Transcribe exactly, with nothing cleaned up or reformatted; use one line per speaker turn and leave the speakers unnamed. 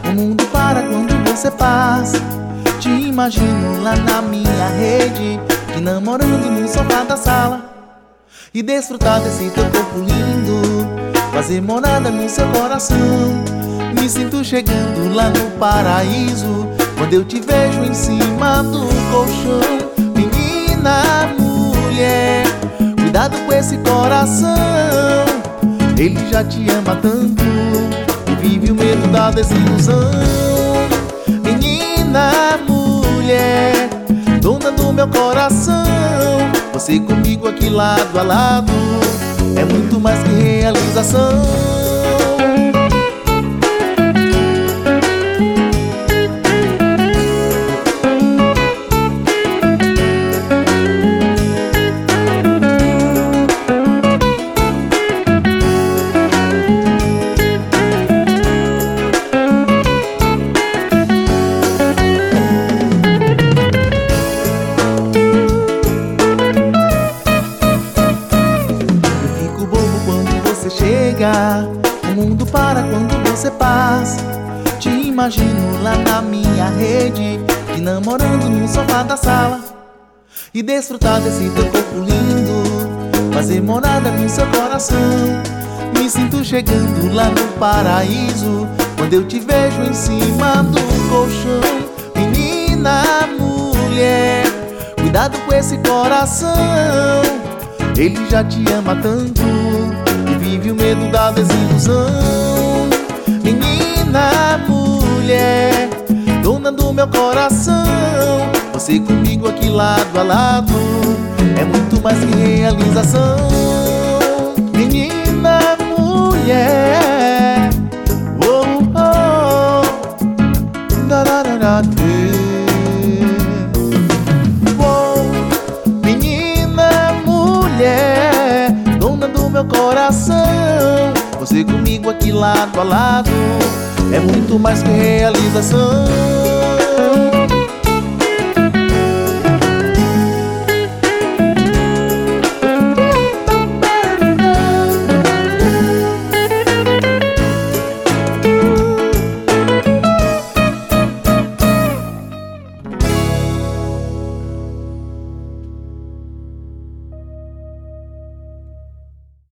O mundo para quando você passa. Te imagino lá na minha rede, te namorando no sofá da sala, e desfrutar desse teu corpo lindo, fazer morada no seu coração. Me sinto chegando lá no paraíso, quando eu te vejo em cima do colchão. Menina, mulher, cuidado com esse coração, ele já te ama tanto e vive o medo da desilusão. Menina, mulher, dona do meu coração, você comigo aqui lado a lado é muito mais que realização. Chega, o mundo para quando você passa. Te imagino lá na minha rede, te namorando no sofá da sala, e desfrutar desse teu corpo lindo, fazer morada no seu coração. Me sinto chegando lá no paraíso, quando eu te vejo em cima do colchão. Menina, mulher, cuidado com esse coração, ele já te ama tanto e vive o medo da desilusão. Menina, mulher, dona do meu coração, você comigo aqui lado a lado é muito mais que realização. Menina, mulher, oh, oh, da, da, da, da, oh. Menina, mulher, dona do meu coração, você comigo aqui lado a lado é muito mais que realização.